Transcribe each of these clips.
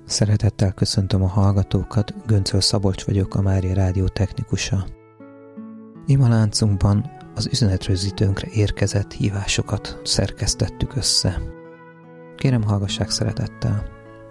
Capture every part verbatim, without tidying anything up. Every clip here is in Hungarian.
Szeretettel köszöntöm a hallgatókat, Göncöl Szabolcs vagyok, a Mária Rádió technikusa. Imaláncunkban az üzenetrögzítőnkre érkezett hívásokat szerkesztettük össze. Kérem, hallgassák szeretettel.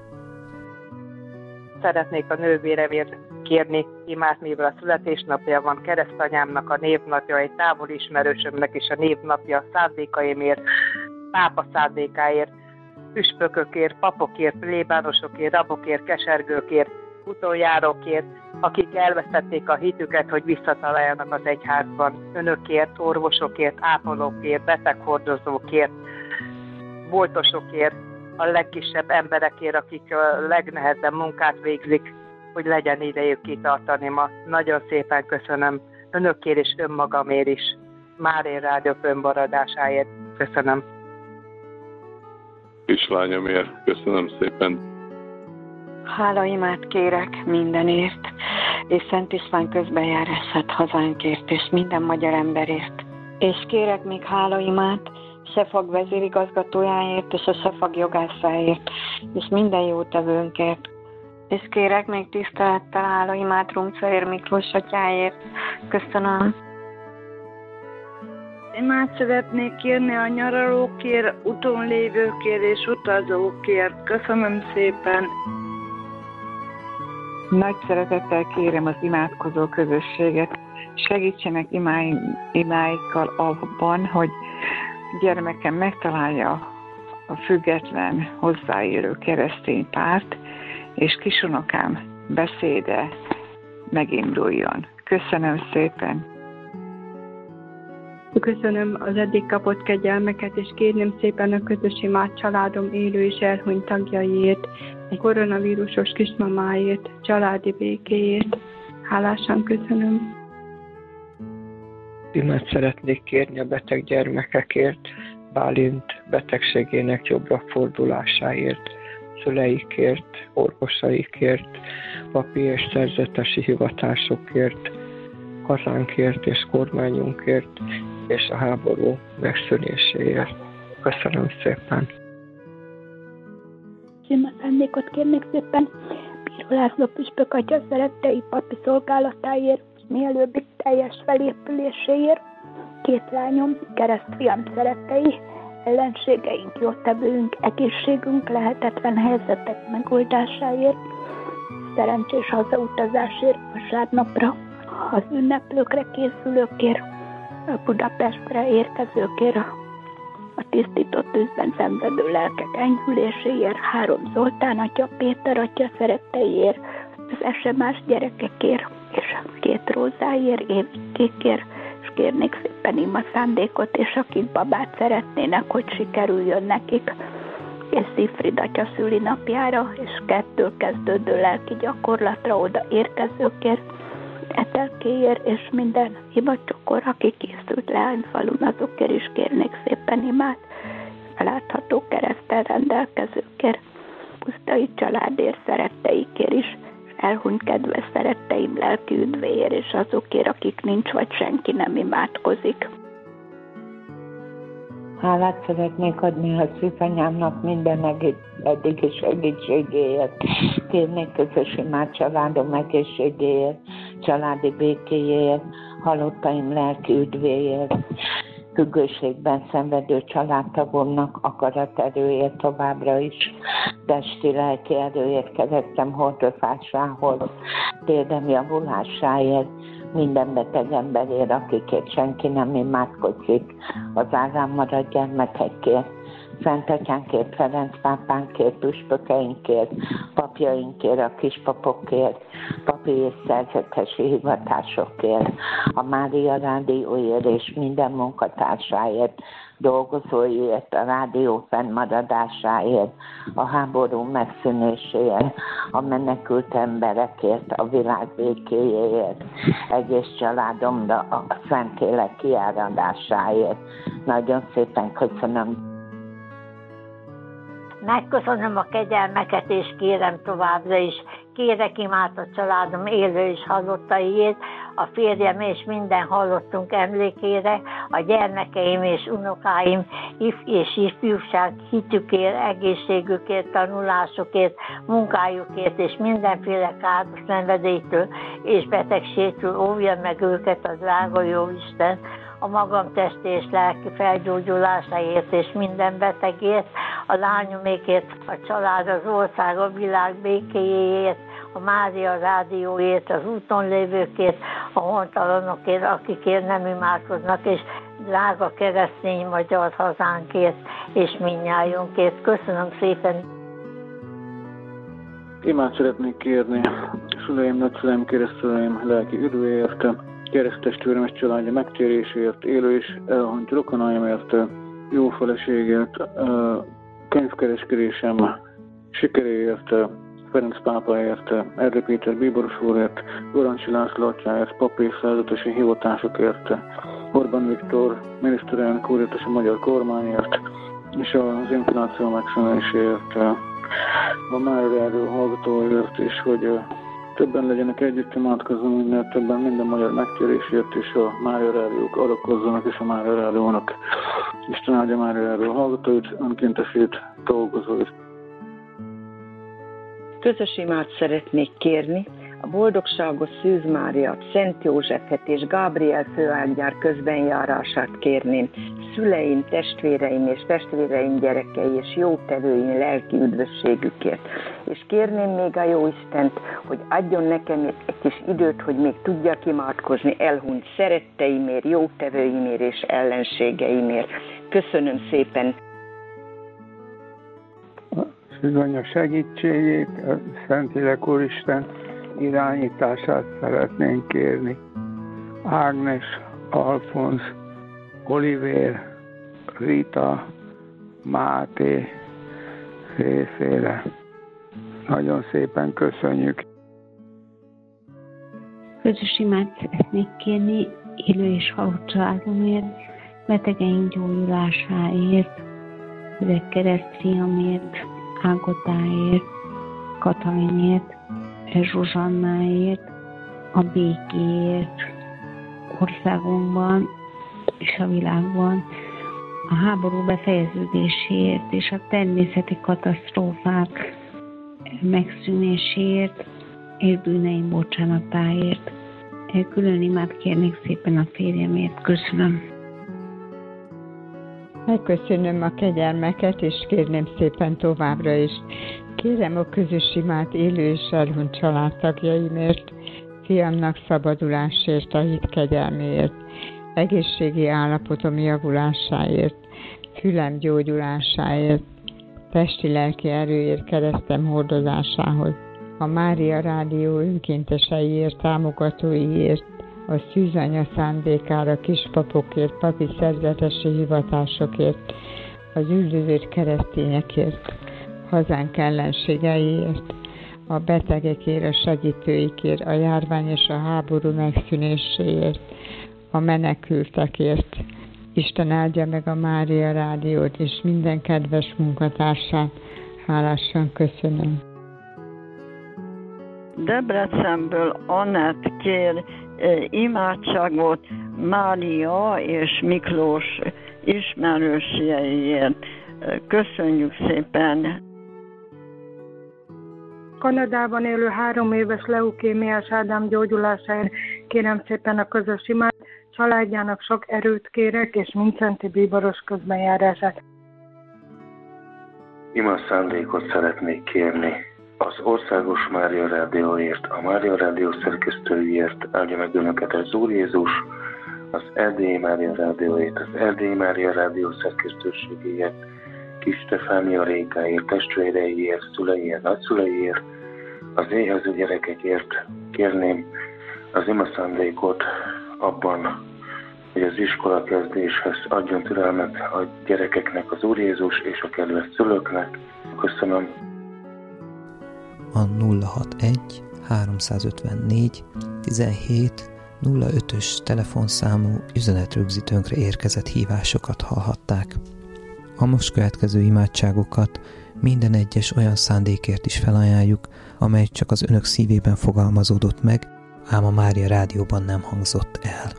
Szeretnék a nővéremért kérni imát, mivel a születésnapja van, keresztanyámnak a névnapja, egy távol ismerősömnek is a névnapja, szándékaimért, pápa szándékáért, püspökökért, papokért, plébánosokért, rabokért, kesergőkért, utonjárókért, akik elvesztették a hitüket, hogy visszataláljanak az egyházban, önökért, orvosokért, ápolókért, beteghordozókért, boltosokért, a legkisebb emberekért, akik a legnehezebb munkát végzik, hogy legyen idejük kitartani ma. Nagyon szépen köszönöm önökért és önmagamért is. Mária Rádió fönnmaradásáért köszönöm. Kislányomért köszönöm szépen. Hálaimát kérek mindenért, és Szent István közbenjárását hazánkért, és minden magyar emberért. És kérek még hálaimát Sefag vezérigazgatójáért, és a Sefag jogászáért, és minden jótevőnkért. És kérek még tisztelettel hálaimát Rumcaier Miklós atyáért. Köszönöm. Imát szeretnék kérni a nyaralókért, úton lévőkért és utazókért. Köszönöm szépen. Nagy szeretettel kérem az imádkozó közösséget, segítsenek imáim, imáikkal abban, hogy gyermekem megtalálja a független, hozzáérő keresztény párt, és kisunokám beszéde meginduljon. Köszönöm szépen! Köszönöm az eddig kapott kegyelmeket, és kérném szépen a közös imád családom élő és elhunyt tagjaiért, egy koronavírusos kismamáért, családi békéért. Hálásan köszönöm. Imát szeretnék kérni a beteg gyermekekért, Bálint betegségének jobbra fordulásáért, szüleikért, orvosaikért, papi és szerzetesi hivatásokért, hazánkért és kormányunkért, és a háború megszűnéséért. Köszönöm szépen! Sima szándékot kérnék szépen Bíró László püspök atya szerettei papi szolgálatáért, mielőbbi teljes felépüléséért, két lányom, keresztfiam szerettei, ellenségeink, jótevőink, egészségünk, lehetetlen helyzetek megoldásáért, szerencsés hazautazásért vasárnapra, az ünneplőkre készülőkért, a Budapestre érkezőkért, a tisztított tűzben szenvedő lelkek enyhüléséért, három Zoltán atya, Péter atya szeretteiért, az es em es gyerekekért, és két Rózáért, Évikékért, és kérnék szépen ima szándékot, és akik babát szeretnének, hogy sikerüljön nekik, és Szifrid atya szülinapjára, és kettől kezdődő lelki gyakorlatra oda érkezőkért, Etelkéért, és minden imacsokor, aki készült Leányfalun, azokért is kérnék szépen imát, látható kereszttel rendelkezőkért, pusztai családért, szeretteikért is, és elhunyt kedves szeretteim lelki üdvéért, és azokért, akik nincs, vagy senki nem imádkozik. Hálát szeretnék adni a szűzanyámnak minden eddigi segítségéért. Kérnék közös imád családom egészségéért, családi békéért, halottaim lelki üdvéért, függőségben szenvedő családtagomnak akaraterőért továbbra is, testi lelki erőért, keresztem hordozásához, térdem javulásáért, minden beteg emberért, akikért senki nem imádkozik, az árán maradt gyermekekért, Szent Atyánkért, Ferenc pápánkért, püspökeinkért, papjainkért, a kispapokért, papi és szerzetesi hivatásokért, a Mária Rádióért és minden munkatársáért, dolgozóiért, a rádió fennmaradásáért, a háború megszűnéséért, a menekült emberekért, a világ békéjéért, egész családomra a Szentlélek kiáradásáért. Nagyon szépen köszönöm. Megköszönöm a kegyelmeket, és kérem továbbra is. Kérek imát a családom élő és halottaiért, a férjem és minden halottunk emlékére, a gyermekeim és unokáim if- és ifjúság hitükért, egészségükért, tanulásukért, munkájukért és mindenféle káros szenvedélytől és betegségtől óvja meg őket a drága Jóisten, a magam testi és lelki felgyógyulásáért és minden betegért, a lányomékért, a család, az ország, a világ békéjéért, a Mária rádióért, az úton lévőkért, a hontalanokért, akikért nem imádkoznak, és drága keresztény magyar hazánkért, és mindnyájunkért. Köszönöm szépen! Imát szeretnék kérni szüleim, nagyszüleim, keresztszüleim lelki üdvéért, kereszttestvérem és családja megtérésért, élő és elhunyt rokonaimért, jó feleségért, könyvkereskedésem sikeréért, Ferenc pápaért, Erdő Péter bíboros úrért, Gorancsi László atyáért, papi és szállatosi hivatásokért, Orbán Viktor miniszterelnök úrért és a magyar kormányért, és az infláció megszűnéséért, a Mária Rádió hallgatóért, és hogy többen legyenek együtt, imádkozunk minél többen minden magyar megtérésért, és a Mária Rádiók adakozzanak, és a Mária Rádiónak Isten áldja Mária Rádió hallgatóit, önkéntesét, dolgozóit. Közös imát szeretnék kérni a boldogságos Szűz Máriát, Szent Józsefet és Gábriel főágyár közbenjárását kérném, szüleim, testvéreim és testvéreim gyerekei és jótevőim lelki üdvösségükért. És kérném még a Jóistent, hogy adjon nekem egy kis időt, hogy még tudjak imádkozni elhunyt szeretteimért, jótevőimért és ellenségeimért. Köszönöm szépen! Szűzanya segítségét, a Szentlélek Úristen irányítását szeretnénk kérni. Ágnes, Alfonz, Olivér, Rita, Máté részére. Nagyon szépen köszönjük. Közös imát szeretnék kérni élő és halott családomért, betegeink gyógyulásáért, öreg keresztfiamért, Ágotáért, Katalinért, Zsuzsannáért, a békéért, országunkban és a világban, a háború befejeződéséért és a természeti katasztrófák megszűnéséért és bűneim bocsánatáért. Külön imát kérnék szépen a férjemért. Köszönöm. Megköszönöm a kegyelmeket, és kérném szépen továbbra is. Kérem a közös imát élő és elhunyt családtagjaimért, fiamnak szabadulásért, a hit kegyelméért, egészségi állapotom javulásáért, fülem gyógyulásáért, testi-lelki erőért, keresztem hordozásához, a Mária Rádió önkénteseiért, támogatóiért, a Szűzanya szándékára, kispapokért, papi szerzetesi hivatásokért, az üldözött keresztényekért, hazánk ellenségeiért, a betegekért, a segítőikért, a járvány és a háború megszűnéséért, a menekültekért. Isten áldja meg a Mária Rádiót és minden kedves munkatársát. Hálásan köszönöm. Debrecenből Annett kér imádságot Mária és Miklós ismerőseiért. Köszönjük szépen! Kanadában élő három éves leukémiás Ádám gyógyulásáért kérem szépen a közös imát, családjának sok erőt kérek, és Mincenti bíboros közbenjárását. Ima szándékot szeretnék kérni az Országos Mária Rádióért, a Mária Rádió szerkesztőiért, áldja meg önöket az Úr Jézus, az Erdélyi Mária Rádióért, az Erdélyi Mária Rádió szerkesztőségéért, Kis Stefánia Rékáért, testvéreiért, szüleiért, nagyszüleiért, az éhező gyerekekért kérném az ima szándékot abban, hogy az iskola kezdéshez adjon türelmet a gyerekeknek az Úr Jézus és a kedves szülőknek. Köszönöm. A nulla hatvanegy háromszázötvennégy tizenhét nulla ötös telefonszámú üzenetrögzítőnkre érkezett hívásokat hallhatták. A most következő imádságokat minden egyes olyan szándékért is felajánljuk, amely csak az önök szívében fogalmazódott meg, ám a Mária Rádióban nem hangzott el.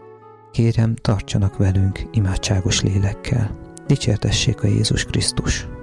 Kérem, tartsanak velünk imádságos lélekkel. Dicsértessék a Jézus Krisztus!